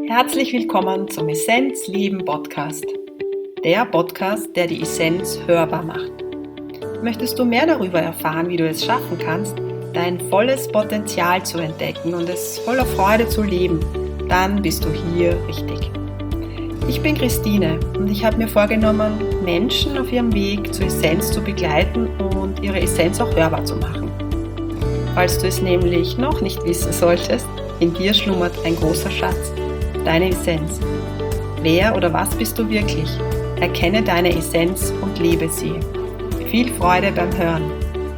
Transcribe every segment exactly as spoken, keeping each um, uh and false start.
Herzlich willkommen zum Essenz Leben Podcast. Der Podcast, der die Essenz hörbar macht. Möchtest du mehr darüber erfahren, wie du es schaffen kannst, dein volles Potenzial zu entdecken und es voller Freude zu leben, dann bist du hier richtig. Ich bin Christine und ich habe mir vorgenommen, Menschen auf ihrem Weg zur Essenz zu begleiten und ihre Essenz auch hörbar zu machen. Falls du es nämlich noch nicht wissen solltest, in dir schlummert ein großer Schatz, deine Essenz. Wer oder was bist du wirklich? Erkenne deine Essenz und lebe sie. Viel Freude beim Hören.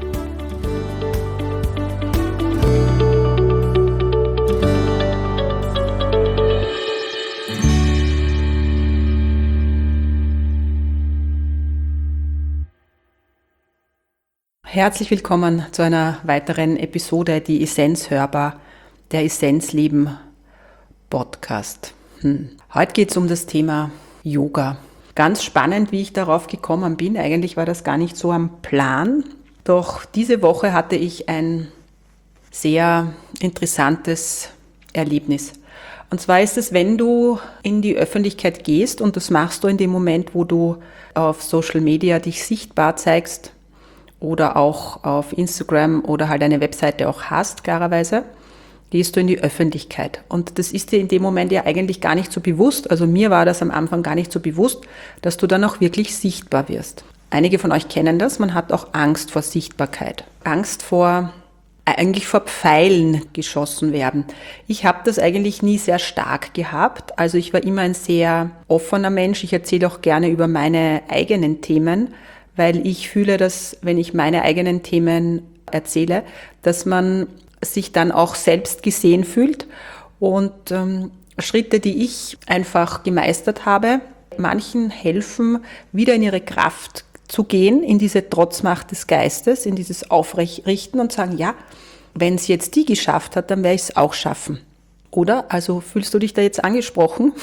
Herzlich willkommen zu einer weiteren Episode, die Essenz hörbar, der Essenz Leben Podcast. Hm. Heute geht es um das Thema Yoga. Ganz spannend, wie ich darauf gekommen bin. Eigentlich war das gar nicht so am Plan. Doch diese Woche hatte ich ein sehr interessantes Erlebnis. Und zwar ist es, wenn du in die Öffentlichkeit gehst, und das machst du in dem Moment, wo du auf Social Media dich sichtbar zeigst oder auch auf Instagram oder halt eine Webseite auch hast, klarerweise, gehst du in die Öffentlichkeit. Und das ist dir in dem Moment ja eigentlich gar nicht so bewusst. Also mir war das am Anfang gar nicht so bewusst, dass du dann auch wirklich sichtbar wirst. Einige von euch kennen das. Man hat auch Angst vor Sichtbarkeit. Angst vor, eigentlich vor Pfeilen geschossen werden. Ich habe das eigentlich nie sehr stark gehabt. Also ich war immer ein sehr offener Mensch. Ich erzähle auch gerne über meine eigenen Themen, weil ich fühle, dass, wenn ich meine eigenen Themen erzähle, dass man sich dann auch selbst gesehen fühlt und ähm, Schritte, die ich einfach gemeistert habe, manchen helfen, wieder in ihre Kraft zu gehen, in diese Trotzmacht des Geistes, in dieses Aufrichten und sagen, ja, wenn es jetzt die geschafft hat, dann werde ich es auch schaffen. Oder? Also fühlst du dich da jetzt angesprochen?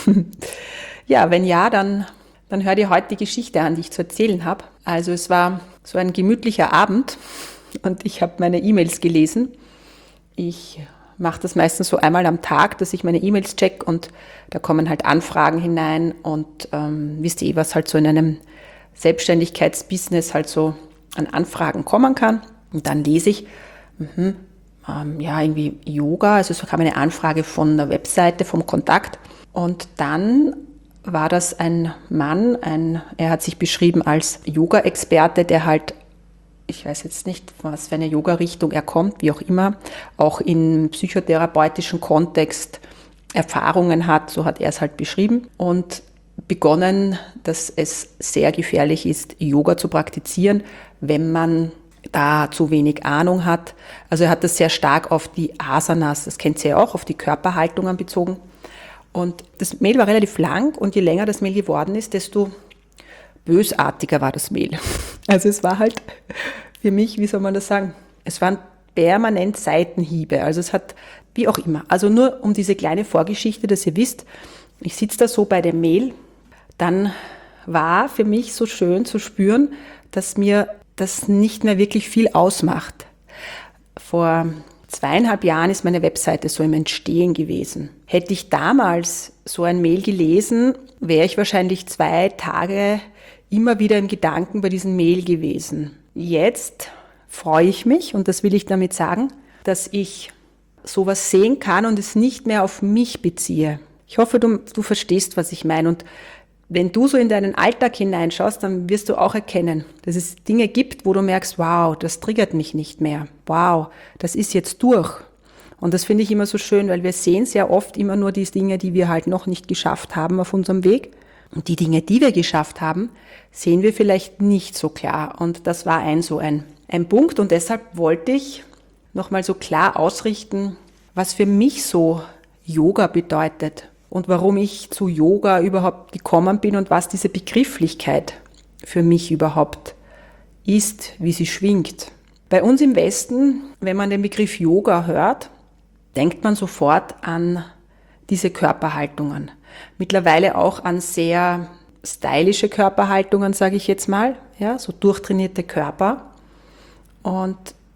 Ja, wenn ja, dann, dann hör dir heute die Geschichte an, die ich zu erzählen habe. Also es war so ein gemütlicher Abend und ich habe meine E-Mails gelesen. Ich mache das meistens so einmal am Tag, dass ich meine E-Mails check und da kommen halt Anfragen hinein und ähm, wisst ihr, was halt so in einem Selbstständigkeitsbusiness halt so an Anfragen kommen kann. Und dann lese ich, mh, ähm, ja, irgendwie Yoga, also es kam eine Anfrage von der Webseite, vom Kontakt und dann war das ein Mann, ein, er hat sich beschrieben als Yoga-Experte, der halt, ich weiß jetzt nicht, was für eine Yoga-Richtung er kommt, wie auch immer, auch im psychotherapeutischen Kontext Erfahrungen hat, so hat er es halt beschrieben und begonnen, dass es sehr gefährlich ist, Yoga zu praktizieren, wenn man da zu wenig Ahnung hat. Also er hat das sehr stark auf die Asanas, das kennt ihr ja auch, auf die Körperhaltungen bezogen. Und das Mail war relativ lang und je länger das Mail geworden ist, desto bösartiger war das Mail. Also es war halt für mich, wie soll man das sagen, es waren permanent Seitenhiebe. Also es hat, wie auch immer, also nur um diese kleine Vorgeschichte, dass ihr wisst, ich sitze da so bei dem Mail, dann war für mich so schön zu spüren, dass mir das nicht mehr wirklich viel ausmacht. Vor zweieinhalb Jahren ist meine Webseite so im Entstehen gewesen. Hätte ich damals so ein Mail gelesen, wäre ich wahrscheinlich zwei Tage immer wieder im Gedanken bei diesem Mail gewesen. Jetzt freue ich mich, und das will ich damit sagen, dass ich sowas sehen kann und es nicht mehr auf mich beziehe. Ich hoffe, du, du verstehst, was ich meine. Und wenn du so in deinen Alltag hineinschaust, dann wirst du auch erkennen, dass es Dinge gibt, wo du merkst, wow, das triggert mich nicht mehr. Wow, das ist jetzt durch. Und das finde ich immer so schön, weil wir sehen sehr oft immer nur die Dinge, die wir halt noch nicht geschafft haben auf unserem Weg. Und die Dinge, die wir geschafft haben, sehen wir vielleicht nicht so klar. Und das war ein so ein, ein Punkt. Und deshalb wollte ich nochmal so klar ausrichten, was für mich so Yoga bedeutet und warum ich zu Yoga überhaupt gekommen bin und was diese Begrifflichkeit für mich überhaupt ist, wie sie schwingt. Bei uns im Westen, wenn man den Begriff Yoga hört, denkt man sofort an diese Körperhaltungen. Mittlerweile auch an sehr stylische Körperhaltungen, sage ich jetzt mal, ja, so durchtrainierte Körper. Und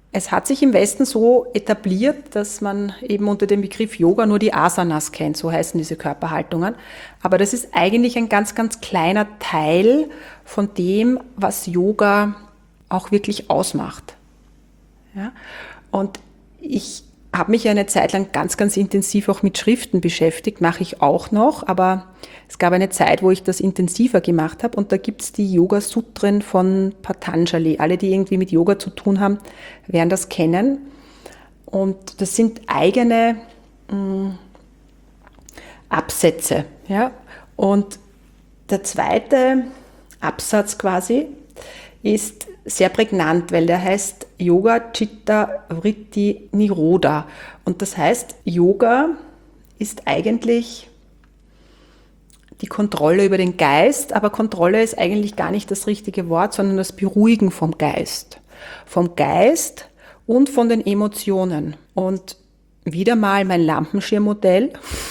Es hat sich im Westen so etabliert, dass man eben unter dem Begriff Yoga nur die Asanas kennt, so heißen diese Körperhaltungen. Aber das ist eigentlich ein ganz, ganz kleiner Teil von dem, was Yoga auch wirklich ausmacht. Ja? Und ich habe mich ja eine Zeit lang ganz, ganz intensiv auch mit Schriften beschäftigt, mache ich auch noch, aber es gab eine Zeit, wo ich das intensiver gemacht habe und da gibt es die Yoga-Sutren von Patanjali. Alle, die irgendwie mit Yoga zu tun haben, werden das kennen. Und das sind eigene mh, Absätze. Ja? Und der zweite Absatz quasi ist sehr prägnant, weil der heißt Yoga Chitta Vritti Nirodha. Und das heißt, Yoga ist eigentlich die Kontrolle über den Geist, aber Kontrolle ist eigentlich gar nicht das richtige Wort, sondern das Beruhigen vom Geist. Vom Geist und von den Emotionen. Und wieder mal mein Lampenschirmmodell.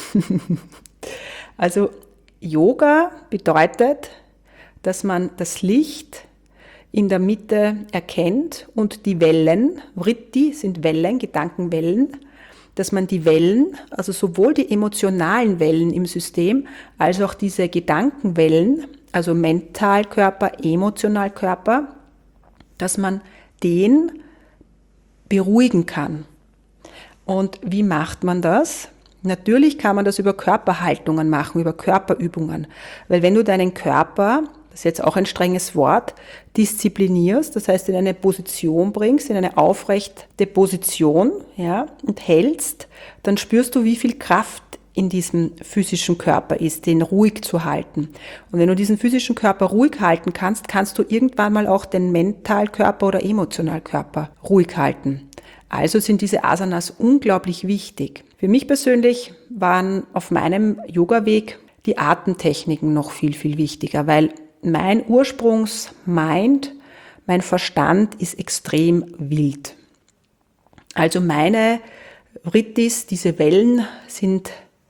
Also Yoga bedeutet, dass man das Licht in der Mitte erkennt und die Wellen, Vritti sind Wellen, Gedankenwellen, dass man die Wellen, also sowohl die emotionalen Wellen im System, als auch diese Gedankenwellen, also Mentalkörper, Emotionalkörper, dass man den beruhigen kann. Und wie macht man das? Natürlich kann man das über Körperhaltungen machen, über Körperübungen, weil wenn du deinen Körper, das ist jetzt auch ein strenges Wort, disziplinierst, das heißt in eine Position bringst, in eine aufrechte Position, ja, und hältst, dann spürst du, wie viel Kraft in diesem physischen Körper ist, den ruhig zu halten. Und wenn du diesen physischen Körper ruhig halten kannst, kannst du irgendwann mal auch den Mentalkörper oder Emotionalkörper ruhig halten. Also sind diese Asanas unglaublich wichtig. Für mich persönlich waren auf meinem Yoga-Weg die Atemtechniken noch viel, viel wichtiger, weil mein Ursprungsmind, mein Verstand ist extrem wild. Also meine Vrittis, diese Wellen, sind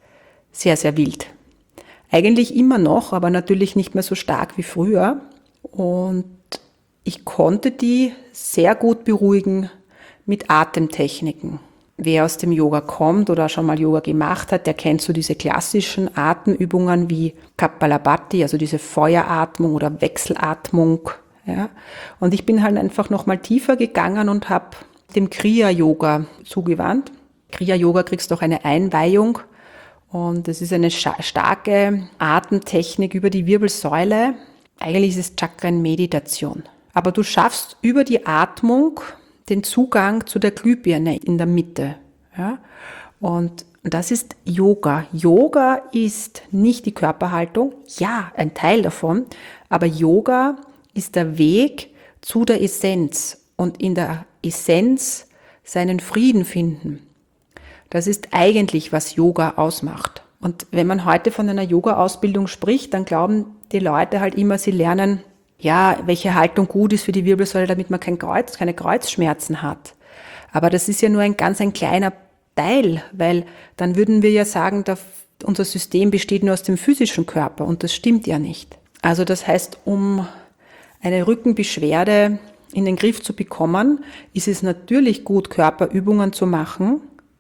sehr, sehr wild. Eigentlich immer noch, aber natürlich nicht mehr so stark wie früher. Und ich konnte die sehr gut beruhigen mit Atemtechniken. Wer aus dem Yoga kommt oder schon mal Yoga gemacht hat, der kennt so diese klassischen Atemübungen wie Kapalabhati, also diese Feueratmung oder Wechselatmung. Ja. Und ich bin halt einfach nochmal tiefer gegangen und habe dem Kriya-Yoga zugewandt. Kriya-Yoga kriegst du auch eine Einweihung und es ist eine starke Atemtechnik über die Wirbelsäule. Eigentlich ist es Chakren-Meditation. Aber du schaffst über die Atmung den Zugang zu der Glühbirne in der Mitte. Ja? Und das ist Yoga. Yoga ist nicht die Körperhaltung, ja, ein Teil davon, aber Yoga ist der Weg zu der Essenz und in der Essenz seinen Frieden finden. Das ist eigentlich, was Yoga ausmacht. Und wenn man heute von einer Yoga-Ausbildung spricht, dann glauben die Leute halt immer, sie lernen, ja, welche Haltung gut ist für die Wirbelsäule, damit man kein Kreuz, keine Kreuzschmerzen hat. Aber das ist ja nur ein ganz ein kleiner Teil, weil dann würden wir ja sagen, dass unser System besteht nur aus dem physischen Körper und das stimmt ja nicht. Also das heißt, um eine Rückenbeschwerde in den Griff zu bekommen, ist es natürlich gut, Körperübungen zu machen,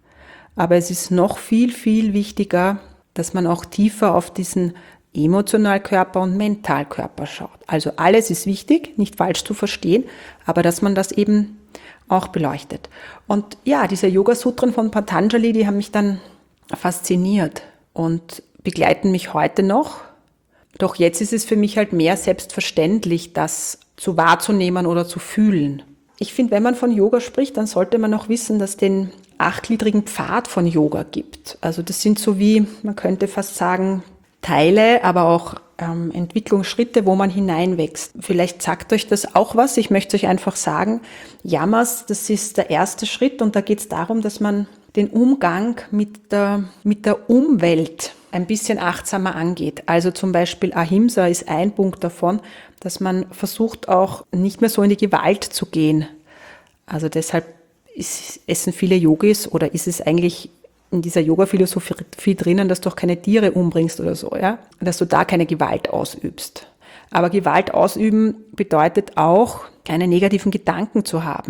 aber es ist noch viel, viel wichtiger, dass man auch tiefer auf diesen Emotionalkörper und Mentalkörper schaut. Also alles ist wichtig, nicht falsch zu verstehen, aber dass man das eben auch beleuchtet. Und ja, diese Yoga-Sutren von Patanjali, die haben mich dann fasziniert und begleiten mich heute noch. Doch jetzt ist es für mich halt mehr selbstverständlich, das zu wahrzunehmen oder zu fühlen. Ich finde, wenn man von Yoga spricht, dann sollte man auch wissen, dass es den achtgliedrigen Pfad von Yoga gibt. Also das sind so wie, man könnte fast sagen, Teile, aber auch ähm, Entwicklungsschritte, wo man hineinwächst. Vielleicht sagt euch das auch was. Ich möchte euch einfach sagen, Yamas, das ist der erste Schritt und da geht es darum, dass man den Umgang mit der, mit der Umwelt ein bisschen achtsamer angeht. Also zum Beispiel Ahimsa ist ein Punkt davon, dass man versucht auch nicht mehr so in die Gewalt zu gehen. Also deshalb ist, essen viele Yogis oder ist es eigentlich in dieser Yoga-Philosophie drinnen, dass du auch keine Tiere umbringst oder so, ja, dass du da keine Gewalt ausübst. Aber Gewalt ausüben bedeutet auch, keine negativen Gedanken zu haben,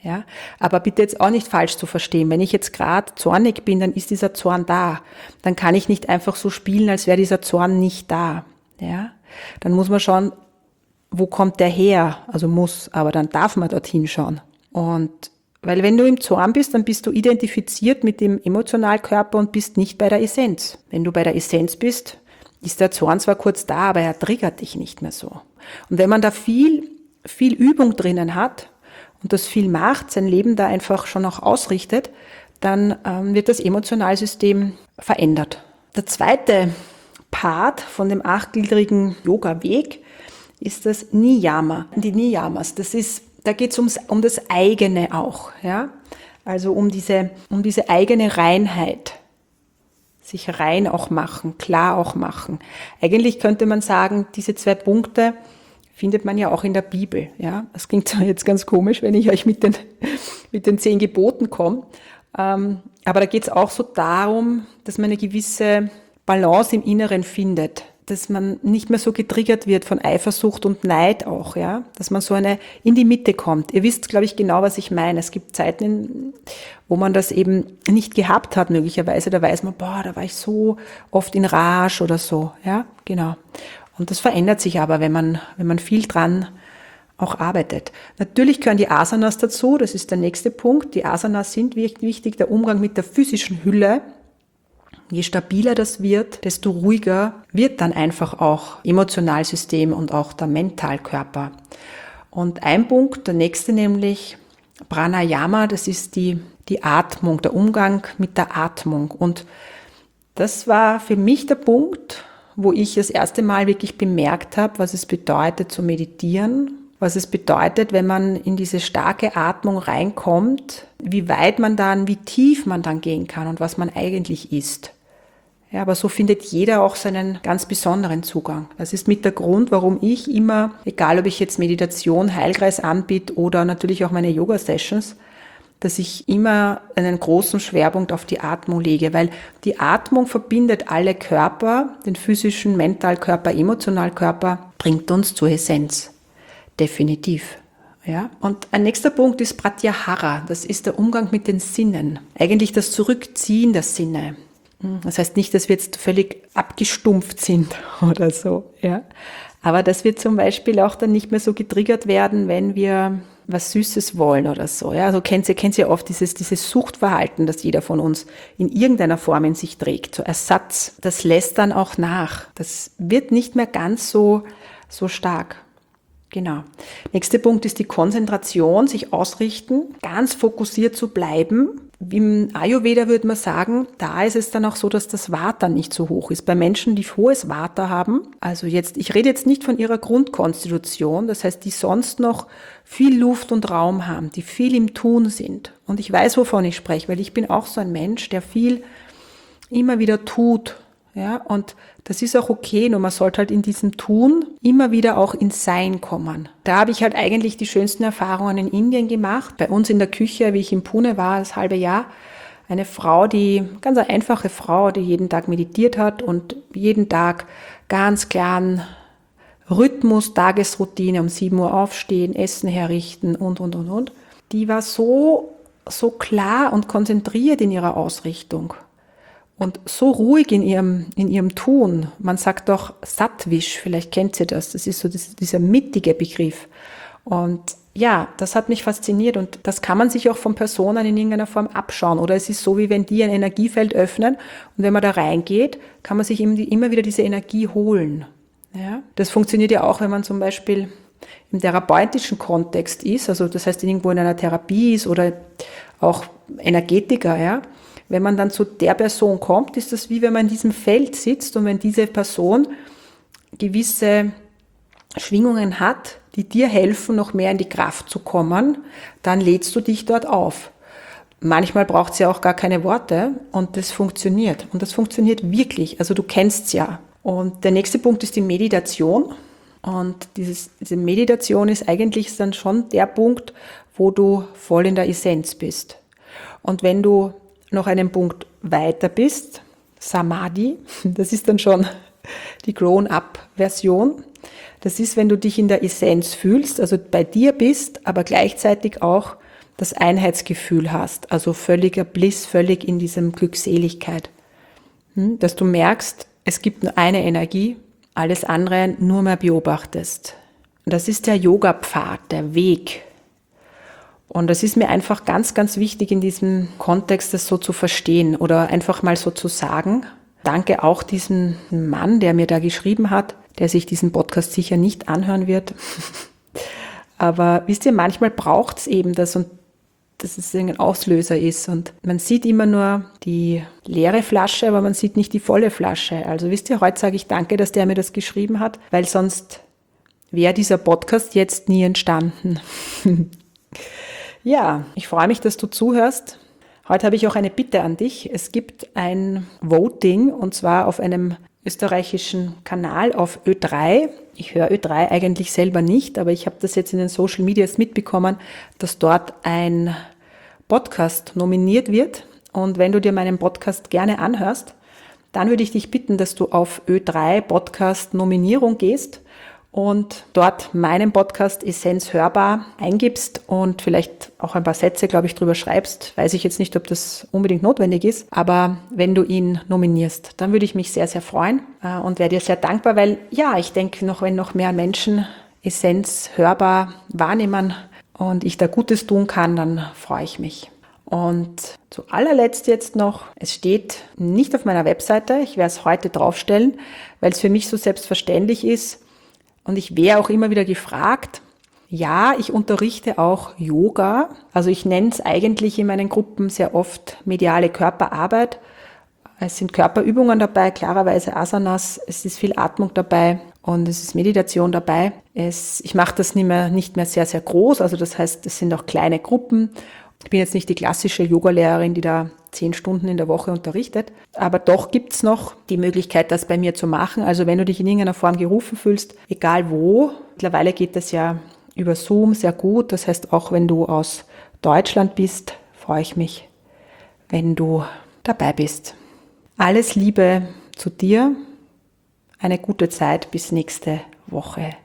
Ja, aber bitte jetzt auch nicht falsch zu verstehen. Wenn ich jetzt gerade zornig bin, dann ist dieser Zorn da. Dann kann ich nicht einfach so spielen, als wäre dieser Zorn nicht da. Ja, dann muss man schauen, wo kommt der her? Also muss, aber dann darf man dorthin schauen. Und weil wenn du im Zorn bist, dann bist du identifiziert mit dem Emotionalkörper und bist nicht bei der Essenz. Wenn du bei der Essenz bist, ist der Zorn zwar kurz da, aber er triggert dich nicht mehr so. Und wenn man da viel, viel Übung drinnen hat und das viel macht, sein Leben da einfach schon auch ausrichtet, dann ähm, wird das Emotionalsystem verändert. Der zweite Part von dem achtgliedrigen Yoga-Weg ist das Niyama. Die Niyamas, das ist, da geht es ums, um das eigene auch, ja, also um diese, um diese eigene Reinheit. Sich rein auch machen, klar auch machen. Eigentlich könnte man sagen, diese zwei Punkte findet man ja auch in der Bibel. Ja, das klingt zwar jetzt ganz komisch, wenn ich euch mit den, mit den zehn Geboten komme. Ähm, aber da geht es auch so darum, dass man eine gewisse Balance im Inneren findet. Dass man nicht mehr so getriggert wird von Eifersucht und Neid auch, ja, dass man so eine in die Mitte kommt. Ihr wisst, glaube ich, genau, was ich meine. Es gibt Zeiten, wo man das eben nicht gehabt hat, möglicherweise. Da weiß man, boah, da war ich so oft in Rage oder so, ja, genau. Und das verändert sich aber, wenn man, wenn man viel dran auch arbeitet. Natürlich gehören die Asanas dazu. Das ist der nächste Punkt. Die Asanas sind wichtig, der Umgang mit der physischen Hülle. Je stabiler das wird, desto ruhiger wird dann einfach auch Emotionalsystem und auch der Mentalkörper. Und ein Punkt, der nächste nämlich Pranayama, das ist die, die Atmung, der Umgang mit der Atmung. Und das war für mich der Punkt, wo ich das erste Mal wirklich bemerkt habe, was es bedeutet zu meditieren, was es bedeutet, wenn man in diese starke Atmung reinkommt, wie weit man dann, wie tief man dann gehen kann und was man eigentlich ist. Ja, aber so findet jeder auch seinen ganz besonderen Zugang. Das ist mit der Grund, warum ich immer, egal ob ich jetzt Meditation, Heilkreis anbiete oder natürlich auch meine Yoga-Sessions, dass ich immer einen großen Schwerpunkt auf die Atmung lege, weil die Atmung verbindet alle Körper, den physischen, Mentalkörper, Emotionalkörper, bringt uns zur Essenz. Definitiv. Ja. Und ein nächster Punkt ist Pratyahara. Das ist der Umgang mit den Sinnen. Eigentlich das Zurückziehen der Sinne. Das heißt nicht, dass wir jetzt völlig abgestumpft sind oder so, ja. Aber dass wir zum Beispiel auch dann nicht mehr so getriggert werden, wenn wir was Süßes wollen oder so, ja. Also kennt ihr, kennt ihr oft dieses, dieses Suchtverhalten, das jeder von uns in irgendeiner Form in sich trägt. So Ersatz, das lässt dann auch nach. Das wird nicht mehr ganz so, so stark. Genau. Nächster Punkt ist die Konzentration, sich ausrichten, ganz fokussiert zu bleiben. Im Ayurveda würde man sagen, da ist es dann auch so, dass das Vata nicht so hoch ist. Bei Menschen, die hohes Vata haben, also jetzt, ich rede jetzt nicht von ihrer Grundkonstitution, das heißt, die sonst noch viel Luft und Raum haben, die viel im Tun sind. Und ich weiß, wovon ich spreche, weil ich bin auch so ein Mensch, der viel immer wieder tut. Ja, und das ist auch okay, nur man sollte halt in diesem Tun immer wieder auch ins Sein kommen. Da habe ich halt eigentlich die schönsten Erfahrungen in Indien gemacht. Bei uns in der Küche, wie ich in Pune war, das halbe Jahr, eine Frau, die, ganz eine einfache Frau, die jeden Tag meditiert hat und jeden Tag ganz klaren Rhythmus, Tagesroutine, um sieben Uhr aufstehen, Essen herrichten und, und, und, und. Die war so, so klar und konzentriert in ihrer Ausrichtung. Und so ruhig in ihrem, in ihrem Tun. Man sagt doch Sattvisch, vielleicht kennt ihr das. Das ist so das, dieser mittige Begriff. Und ja, das hat mich fasziniert und das kann man sich auch von Personen in irgendeiner Form abschauen. Oder es ist so, wie wenn die ein Energiefeld öffnen und wenn man da reingeht, kann man sich immer wieder diese Energie holen. Ja? Das funktioniert ja auch, wenn man zum Beispiel im therapeutischen Kontext ist, also das heißt irgendwo in einer Therapie ist oder auch Energetiker, ja. Wenn man dann zu der Person kommt, ist das wie wenn man in diesem Feld sitzt und wenn diese Person gewisse Schwingungen hat, die dir helfen, noch mehr in die Kraft zu kommen, dann lädst du dich dort auf. Manchmal braucht es ja auch gar keine Worte und das funktioniert. Und das funktioniert wirklich. Also du kennst es ja. Und der nächste Punkt ist die Meditation. Und dieses, diese Meditation ist eigentlich dann schon der Punkt, wo du voll in der Essenz bist. Und wenn du noch einen Punkt weiter bist, Samadhi, das ist dann schon die Grown-up-Version. Das ist, wenn du dich in der Essenz fühlst, also bei dir bist, aber gleichzeitig auch das Einheitsgefühl hast, also völliger Bliss, völlig in diesem Glückseligkeit. Dass du merkst, es gibt nur eine Energie, alles andere nur mehr beobachtest. Das ist der Yoga-Pfad, der Weg. Und das ist mir einfach ganz, ganz wichtig in diesem Kontext, das so zu verstehen oder einfach mal so zu sagen. Danke auch diesem Mann, der mir da geschrieben hat, der sich diesen Podcast sicher nicht anhören wird. Aber wisst ihr, manchmal braucht es eben das und dass es ein Auslöser ist. Und man sieht immer nur die leere Flasche, aber man sieht nicht die volle Flasche. Also wisst ihr, heute sage ich danke, dass der mir das geschrieben hat, weil sonst wäre dieser Podcast jetzt nie entstanden. Ja, ich freue mich, dass du zuhörst. Heute habe ich auch eine Bitte an dich. Es gibt ein Voting und zwar auf einem österreichischen Kanal auf Ö drei. Ich höre Ö drei eigentlich selber nicht, aber ich habe das jetzt in den Social Medias mitbekommen, dass dort ein Podcast nominiert wird. Und wenn du dir meinen Podcast gerne anhörst, dann würde ich dich bitten, dass du auf Ö drei Podcast Nominierung gehst und dort meinen Podcast Essenz hörbar eingibst und vielleicht auch ein paar Sätze, glaube ich, drüber schreibst. Weiß ich jetzt nicht, ob das unbedingt notwendig ist, aber wenn du ihn nominierst, dann würde ich mich sehr, sehr freuen und wäre dir sehr dankbar, weil ja, ich denke, noch wenn noch mehr Menschen Essenz hörbar wahrnehmen und ich da Gutes tun kann, dann freue ich mich. Und zu allerletzt jetzt noch, es steht nicht auf meiner Webseite, ich werde es heute draufstellen, weil es für mich so selbstverständlich ist. Und ich wäre auch immer wieder gefragt, ja, ich unterrichte auch Yoga. Also ich nenne es eigentlich in meinen Gruppen sehr oft mediale Körperarbeit. Es sind Körperübungen dabei, klarerweise Asanas, es ist viel Atmung dabei und es ist Meditation dabei. Es, ich mache das nicht mehr, nicht mehr sehr, sehr groß, also das heißt, es sind auch kleine Gruppen. Ich bin jetzt nicht die klassische Yogalehrerin, die da zehn Stunden in der Woche unterrichtet, aber doch gibt's noch die Möglichkeit, das bei mir zu machen. Also wenn du dich in irgendeiner Form gerufen fühlst, egal wo, mittlerweile geht das ja über Zoom sehr gut. Das heißt, auch wenn du aus Deutschland bist, freue ich mich, wenn du dabei bist. Alles Liebe zu dir, eine gute Zeit bis nächste Woche.